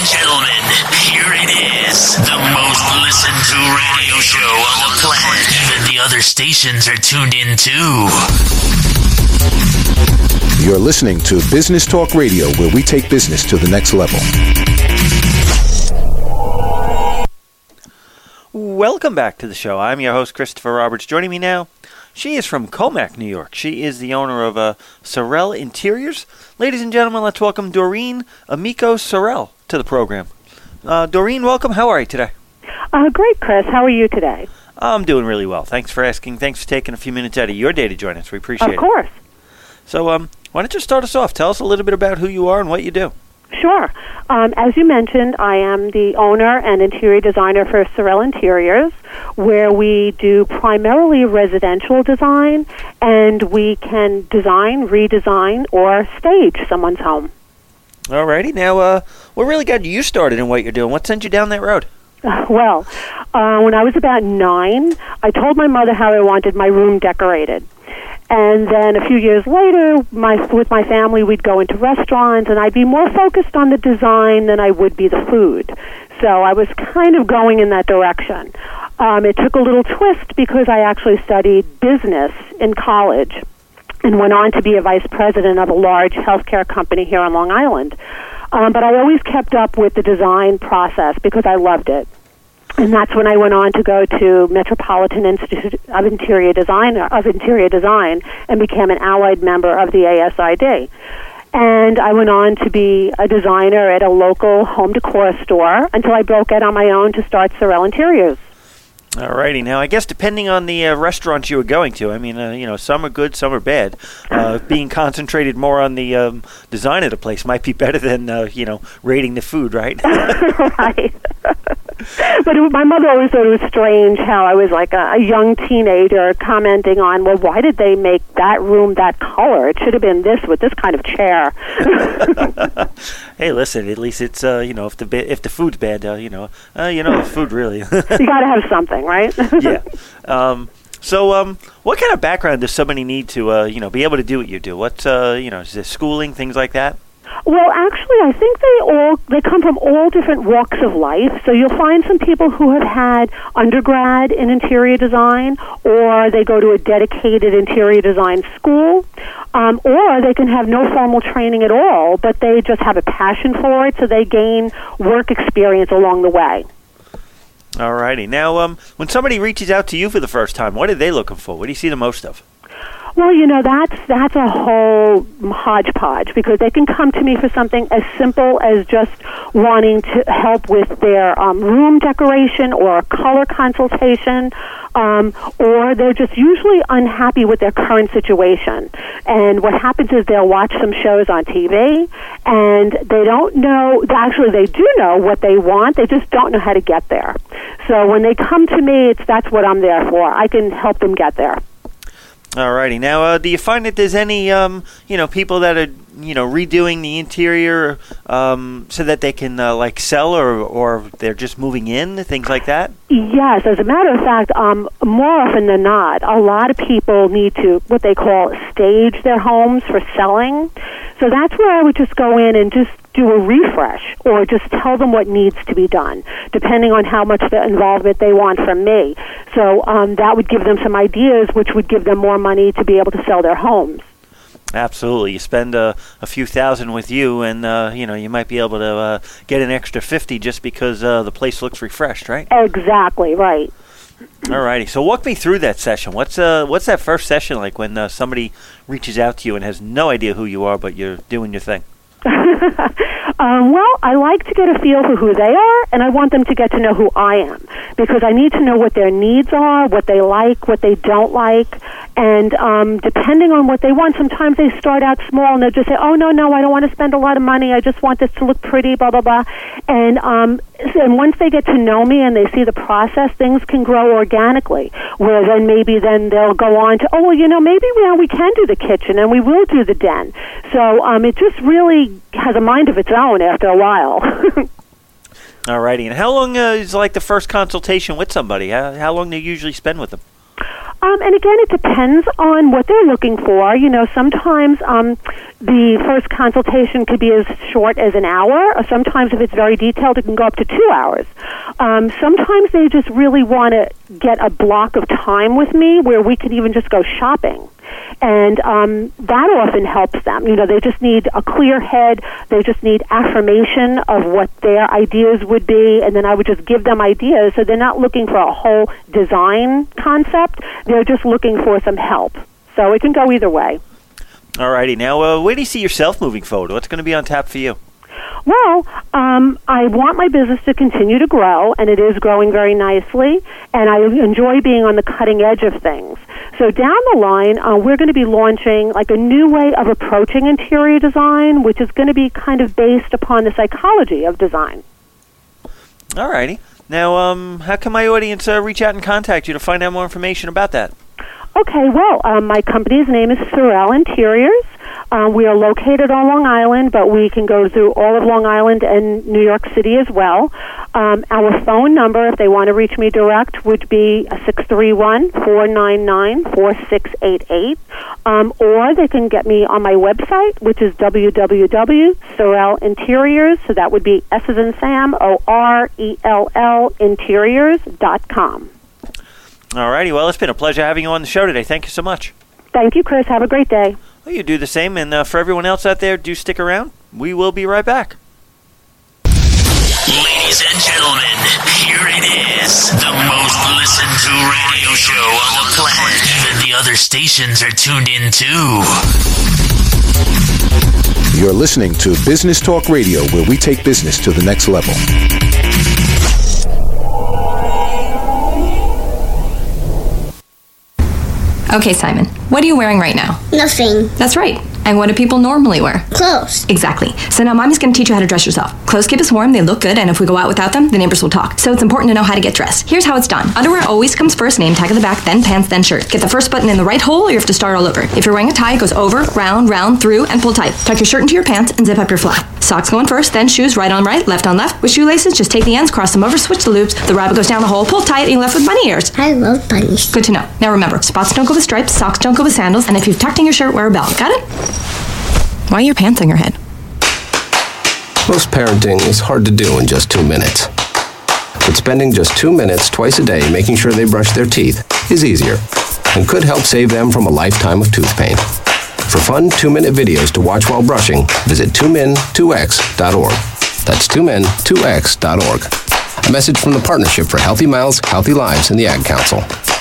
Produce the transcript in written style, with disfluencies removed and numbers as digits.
and gentlemen, here it is. The most listened to radio show on the planet. Even the other stations are tuned in too. You're listening to Business Talk Radio, where we take business to the next level. Welcome back to the show. I'm your host, Christopher Roberts. Joining me now, she is from Commack, New York. She is the owner of Sorel Interiors. Ladies and gentlemen, let's welcome Doreen Amico Sorel to the program. Doreen, welcome. How are you today? Great, Chris. How are you today? I'm doing really well. Thanks for asking. Thanks for taking a few minutes out of your day to join us. We appreciate it. Of course. So, why don't you start us off? Tell us a little bit about who you are and what you do. Sure. As you mentioned, I am the owner and interior designer for Sorel Interiors, where we do primarily residential design, and we can design, redesign, or stage someone's home. Alrighty. Now, what really got you started in what you're doing? What sent you down that road? Well, when I was about 9, I told my mother how I wanted my room decorated. And then a few years later, with my family, we'd go into restaurants, and I'd be more focused on the design than I would be the food. So I was kind of going in that direction. It took a little twist because I actually studied business in college and went on to be a vice president of a large healthcare company here on Long Island. But I always kept up with the design process because I loved it. And that's when I went on to go to Metropolitan Institute of Interior Design and became an allied member of the ASID. And I went on to be a designer at a local home decor store until I broke out on my own to start Sorel Interiors. Alrighty. Now, I guess depending on the restaurants you were going to, I mean, some are good, some are bad. Being concentrated more on the design of the place might be better than, rating the food, right? Right. But my mother always thought it was strange how I was like a young teenager commenting on, well, why did they make that room that color? It should have been this with this kind of chair. Hey, listen, at least it's, if the food's bad, the food really. You got to have something, right? Yeah. So, what kind of background does somebody need to, be able to do what you do? What's, is there schooling, things like that? Well, actually, I think they come from all different walks of life. So you'll find some people who have had undergrad in interior design, or they go to a dedicated interior design school, or they can have no formal training at all, but they just have a passion for it, so they gain work experience along the way. Alrighty. Now, when somebody reaches out to you for the first time, what are they looking for? What do you see the most of? Well, that's a whole hodgepodge, because they can come to me for something as simple as just wanting to help with their room decoration or a color consultation, or they're just usually unhappy with their current situation. And what happens is they'll watch some shows on TV, and they don't know, actually they do know what they want, they just don't know how to get there. So when they come to me, that's what I'm there for. I can help them get there. Alrighty. Now, do you find that there's any, people that are, redoing the interior so that they can, sell or they're just moving in, things like that? Yes. As a matter of fact, more often than not, a lot of people need to, what they call, stage their homes for selling. So that's where I would just go in and just do a refresh or just tell them what needs to be done, depending on how much the involvement they want from me. So that would give them some ideas, which would give them more money to be able to sell their homes. Absolutely. You spend a few thousand with you, and you might be able to get an extra 50 just because the place looks refreshed, right? Exactly right. Alrighty. So walk me through that session. What's that first session like when somebody reaches out to you and has no idea who you are, but you're doing your thing? Well, I like to get a feel for who they are, and I want them to get to know who I am, because I need to know what their needs are, what they like, what they don't like, and depending on what they want, sometimes they start out small and they'll just say, oh, no, I don't want to spend a lot of money, I just want this to look pretty, blah, blah, blah. And once they get to know me and they see the process, things can grow organically, where then they'll go on to, maybe we can do the kitchen and we will do the den. So it just really has a mind of its own after a while. Alrighty. And how long is the first consultation with somebody? How long do you usually spend with them? And again, it depends on what they're looking for. You know, sometimes the first consultation could be as short as an hour, or sometimes if it's very detailed, it can go up to 2 hours. Sometimes they just really want to get a block of time with me where we can even just go shopping. And that often helps them. You know, they just need a clear head. They just need affirmation of what their ideas would be, and then I would just give them ideas. So they're not looking for a whole design concept. They're just looking for some help. So it can go either way. All righty. Now, where do you see yourself moving forward? What's going to be on tap for you? Well, I want my business to continue to grow, and it is growing very nicely, and I enjoy being on the cutting edge of things. So down the line, we're going to be launching like a new way of approaching interior design, which is going to be kind of based upon the psychology of design. All righty. Now, how can my audience reach out and contact you to find out more information about that? Okay, well, my company's name is Sorel Interiors. We are located on Long Island, but we can go through all of Long Island and New York City as well. Our phone number, if they want to reach me direct, would be 631-499-4688. Or they can get me on my website, which is www.sorelinteriors, so that would be S as in Sam, O-R-E-L-L, interiors.com. All righty. Well, it's been a pleasure having you on the show today. Thank you so much. Thank you, Chris. Have a great day. Well, you do the same, and for everyone else out there, do stick around. We will be right back. Ladies and gentlemen, here it is, the most listened to radio show on the planet. Even the other stations are tuned in too. You're listening to Business Talk Radio, where we take business to the next level. Okay, Simon, what are you wearing right now? Nothing. That's right. And what do people normally wear? Clothes. Exactly. So now Mommy's going to teach you how to dress yourself. Clothes keep us warm, they look good, and if we go out without them, the neighbors will talk. So it's important to know how to get dressed. Here's how it's done. Underwear always comes first, name tag at the back, then pants, then shirt. Get the first button in the right hole, or you have to start all over. If you're wearing a tie, it goes over, round, through, and pull tight. Tuck your shirt into your pants and zip up your fly. Socks going first, then shoes right on right, left on left. With shoelaces, just take the ends, cross them over, switch the loops. The rabbit goes down the hole, pull tight, and you're left with bunny ears. I love bunnies. Good to know. Now remember, spots don't go with stripes, socks don't go with sandals, and if you've tucked in your shirt, wear a belt. Got it? Why are your pants on your head? Most parenting is hard to do in just 2 minutes. But spending just 2 minutes twice a day making sure they brush their teeth is easier and could help save them from a lifetime of tooth pain. For fun 2-minute videos to watch while brushing, visit 2min2x.org. That's 2min2x.org. A message from the Partnership for Healthy Mouths, Healthy Lives and the Ad Council.